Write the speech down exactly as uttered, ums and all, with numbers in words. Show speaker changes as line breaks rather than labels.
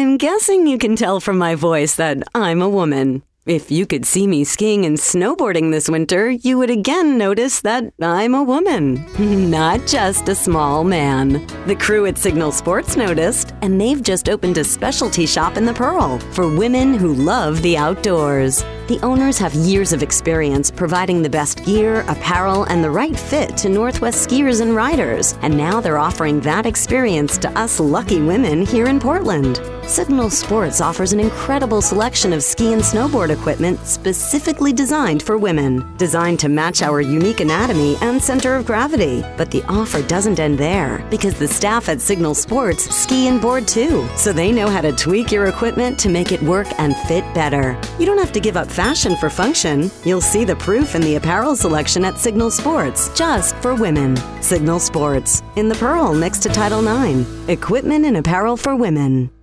I'm guessing you can tell from my voice that I'm a woman. If you could see me skiing and snowboarding this winter, you would again notice that I'm a woman, not just a small man. The crew at Signal Sports noticed, and they've just opened a specialty shop in the Pearl for women who love the outdoors. The owners have years of experience providing the best gear, apparel, and the right fit to Northwest skiers and riders, and now they're offering that experience to us lucky women here in Portland. Signal Sports offers an incredible selection of ski and snowboard equipment specifically designed for women, designed to match our unique anatomy and center of gravity. But the offer doesn't end there, because the staff at Signal Sports ski and board too, so they know how to tweak your equipment to make it work and fit better. You don't have to give up fashion for function. You'll see the proof in the apparel selection at Signal Sports, just for women. Signal Sports, in the Pearl next to Title nine. Equipment and apparel for women.